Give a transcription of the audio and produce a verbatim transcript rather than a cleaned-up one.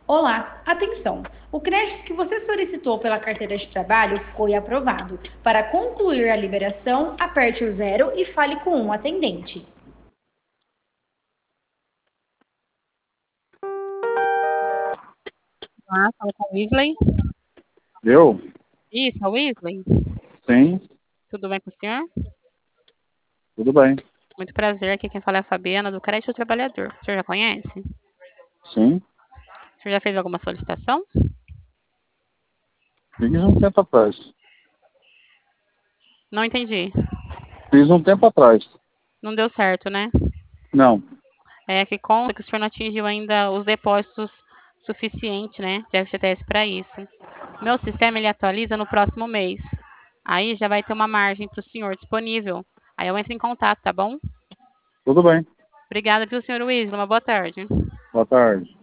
Olá, atenção! O crédito que você solicitou pela carteira de trabalho foi aprovado. Para concluir a liberação, aperte o zero e fale com um atendente. Ah, fala com o Weasley. Eu? Isso, é o Weasley. Sim, Tudo bem com o senhor? tudo bem. Muito prazer, aqui quem fala é a Fabiana, do Crédito do Trabalhador. O senhor já conhece? Sim. O senhor já fez alguma solicitação? Fiz um tempo atrás. Não entendi. Fiz um tempo atrás. Não deu certo, né? Não. É que conta que o senhor não atingiu ainda os depósitos suficientes, né, de F G T S para isso. Meu sistema, ele atualiza no próximo mês. Aí já vai ter uma margem para o senhor disponível. Aí eu entro em contato, tá bom? Tudo bem. Obrigada, viu, senhor Weasley? Uma boa tarde. Boa tarde.